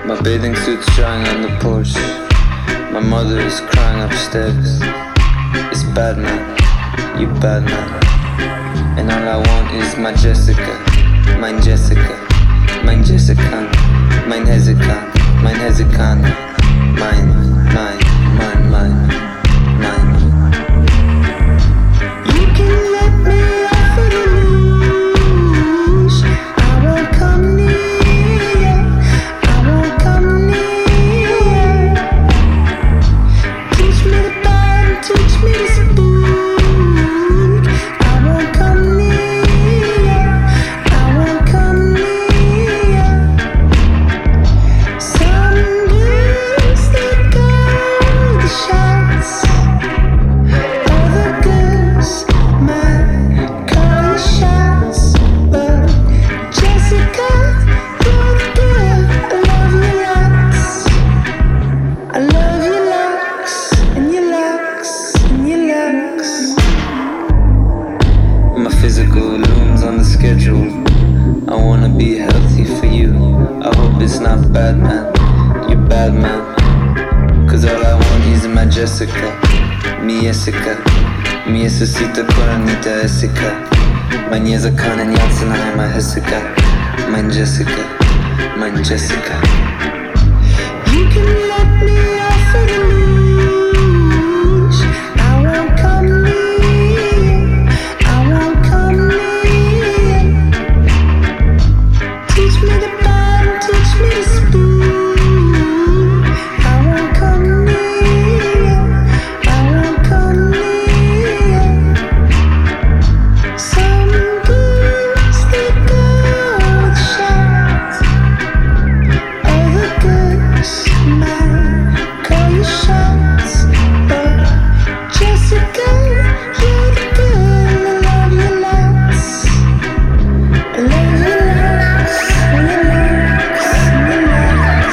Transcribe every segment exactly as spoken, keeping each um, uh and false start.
My bathing suit's drying on the porch. My mother is crying upstairs. It's bad man, you bad man. And all I want is my Jessica, mine Jessica, mine Jessica, mine Hezekiah, mine Hezekiah, mine, mine, mine, mine, mine. You can let me off of the leash. I won't come near you. I won't come near you. Teach me to bite and teach me to speak. I won't come near you. I won't come near you. Some girls they go the shots. Other girls might call the shots, but Jessica, you're the girl. I love your locks. I love your locks and your locks and your locks. My physical looms on the schedule. I wanna be healthy for you. I hope it's not bad man, you bad man. Cause all I want is my Jessica, mi Jessica. Mi necesito coronita Jessica. My Jessica and Janssen, I'm my Jessica. Mine Jessica, mine Jessica. You can let me off of the leash. I won't come near you. I won't come near you. Teach me to bite and teach me to speak. I won't come near you. I won't come near you. Some girls they go with shots. Other girls might call you shots, but Jessica, you're the girl. I love your locks. I love your locks and your locks and your locks.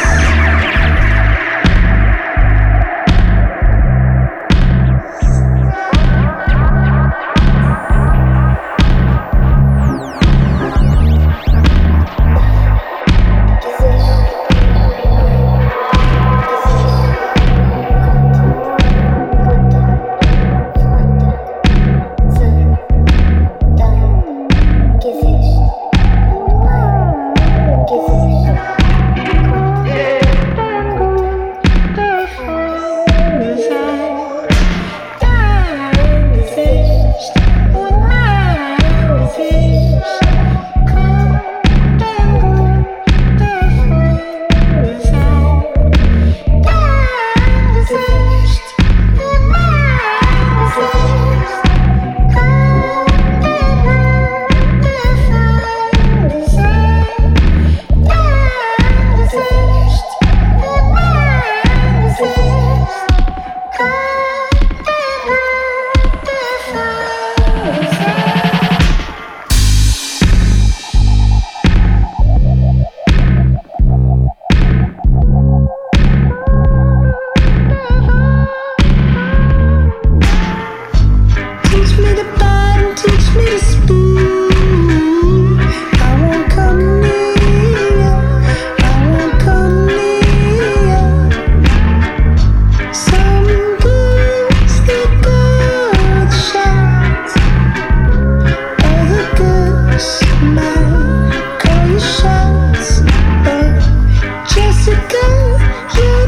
Teach me to bite and teach me to speak. I won't come near you. I won't come near you. Some girls they go with shots. Other girls might call you shots, but Jessica, you're